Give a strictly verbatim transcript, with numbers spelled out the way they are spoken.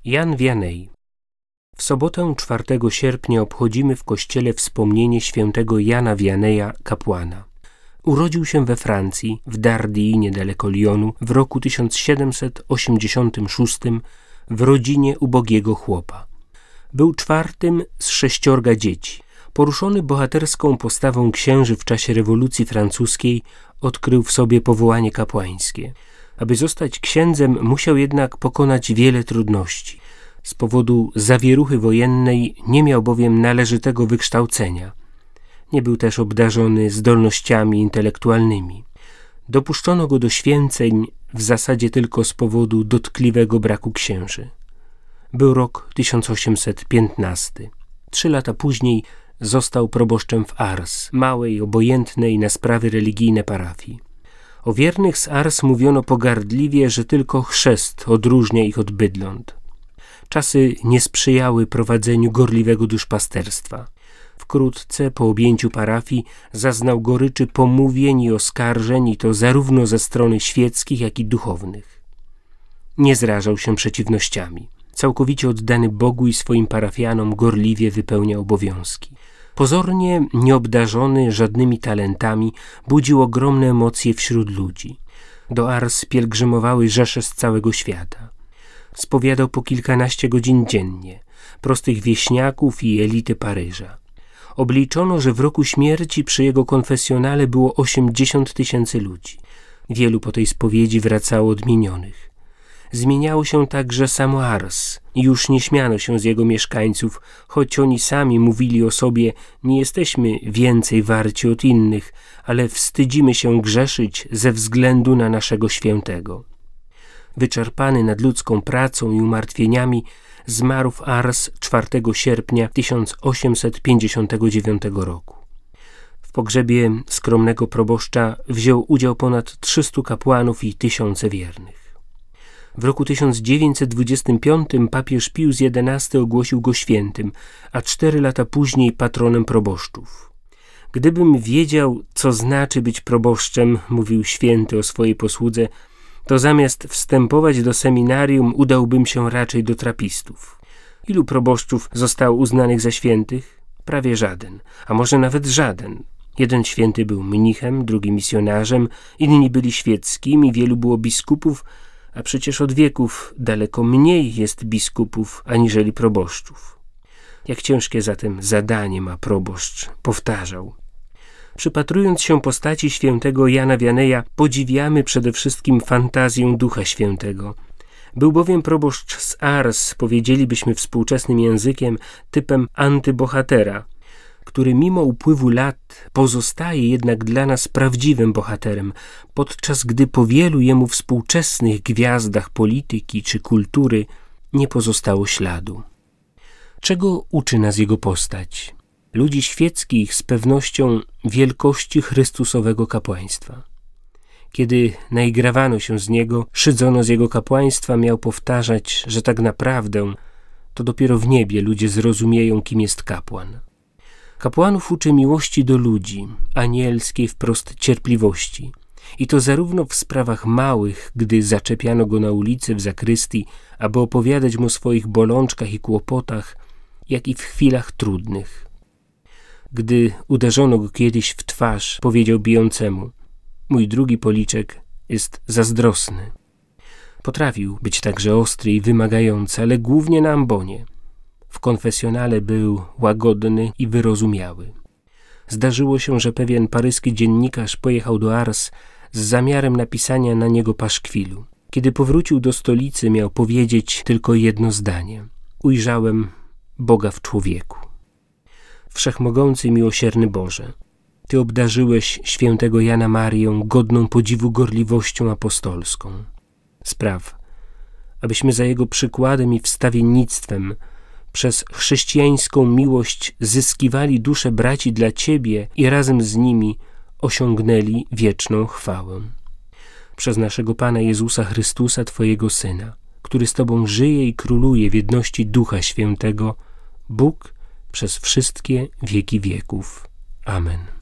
Jan Vianney. W sobotę czwartego sierpnia obchodzimy w kościele wspomnienie świętego Jana Vianneya, kapłana. Urodził się we Francji, w Dardii, niedaleko Lyonu, w roku tysiąc siedemset osiemdziesiątym szóstym w rodzinie ubogiego chłopa. Był czwartym z sześciorga dzieci. Poruszony bohaterską postawą księży w czasie rewolucji francuskiej, odkrył w sobie powołanie kapłańskie. Aby zostać księdzem, musiał jednak pokonać wiele trudności. Z powodu zawieruchy wojennej nie miał bowiem należytego wykształcenia. Nie był też obdarzony zdolnościami intelektualnymi. Dopuszczono go do święceń w zasadzie tylko z powodu dotkliwego braku księży. Był rok tysiąc osiemset piętnasty. Trzy lata później został proboszczem w Ars, małej, obojętnej na sprawy religijne parafii. O wiernych z Ars mówiono pogardliwie, że tylko chrzest odróżnia ich od bydląt. Czasy nie sprzyjały prowadzeniu gorliwego duszpasterstwa. Wkrótce po objęciu parafii zaznał goryczy pomówień i oskarżeń, i to zarówno ze strony świeckich, jak i duchownych. Nie zrażał się przeciwnościami. Całkowicie oddany Bogu i swoim parafianom gorliwie wypełniał obowiązki. Pozornie nieobdarzony żadnymi talentami, budził ogromne emocje wśród ludzi. Do Ars pielgrzymowały rzesze z całego świata. Spowiadał po kilkanaście godzin dziennie, prostych wieśniaków i elity Paryża. Obliczono, że w roku śmierci przy jego konfesjonale było osiemdziesiąt tysięcy ludzi. Wielu po tej spowiedzi wracało odmienionych. Zmieniało się także samo Ars. Już nie śmiano się z jego mieszkańców, choć oni sami mówili o sobie: nie jesteśmy więcej warci od innych, ale wstydzimy się grzeszyć ze względu na naszego świętego. Wyczerpany nadludzką pracą i umartwieniami, zmarł w Ars czwartego sierpnia tysiąc osiemset pięćdziesiątego dziewiątego roku. W pogrzebie skromnego proboszcza wziął udział ponad trzystu kapłanów i tysiące wiernych. W roku tysiąc dziewięćset dwudziestym piątym papież Pius jedenasty ogłosił go świętym, a cztery lata później patronem proboszczów. Gdybym wiedział, co znaczy być proboszczem, mówił święty o swojej posłudze, to zamiast wstępować do seminarium udałbym się raczej do trapistów. Ilu proboszczów zostało uznanych za świętych? Prawie żaden, a może nawet żaden. Jeden święty był mnichem, drugi misjonarzem, inni byli świeckimi, wielu było biskupów, a przecież od wieków daleko mniej jest biskupów aniżeli proboszczów. Jak ciężkie zatem zadanie ma proboszcz, powtarzał. Przypatrując się postaci świętego Jana Vianneya, podziwiamy przede wszystkim fantazję Ducha Świętego. Był bowiem proboszcz z Ars, powiedzielibyśmy współczesnym językiem, typem antybohatera, który mimo upływu lat pozostaje jednak dla nas prawdziwym bohaterem, podczas gdy po wielu jemu współczesnych gwiazdach polityki czy kultury nie pozostało śladu. Czego uczy nas jego postać? Ludzi świeckich z pewnością wielkości Chrystusowego kapłaństwa. Kiedy naigrawano się z niego, szydzono z jego kapłaństwa, miał powtarzać, że tak naprawdę to dopiero w niebie ludzie zrozumieją, kim jest kapłan. Kapłanów uczy miłości do ludzi, anielskiej wprost cierpliwości. I to zarówno w sprawach małych, gdy zaczepiano go na ulicy w zakrystii, aby opowiadać mu o swoich bolączkach i kłopotach, jak i w chwilach trudnych. Gdy uderzono go kiedyś w twarz, powiedział bijącemu: mój drugi policzek jest zazdrosny. Potrafił być także ostry i wymagający, ale głównie na ambonie. W konfesjonale był łagodny i wyrozumiały. Zdarzyło się, że pewien paryski dziennikarz pojechał do Ars z zamiarem napisania na niego paszkwilu. Kiedy powrócił do stolicy, miał powiedzieć tylko jedno zdanie: ujrzałem Boga w człowieku. Wszechmogący i miłosierny Boże, Ty obdarzyłeś świętego Jana Marię godną podziwu gorliwością apostolską. Spraw, abyśmy za jego przykładem i wstawiennictwem przez chrześcijańską miłość zyskiwali dusze braci dla Ciebie i razem z nimi osiągnęli wieczną chwałę. Przez naszego Pana Jezusa Chrystusa, Twojego Syna, który z Tobą żyje i króluje w jedności Ducha Świętego, Bóg przez wszystkie wieki wieków. Amen.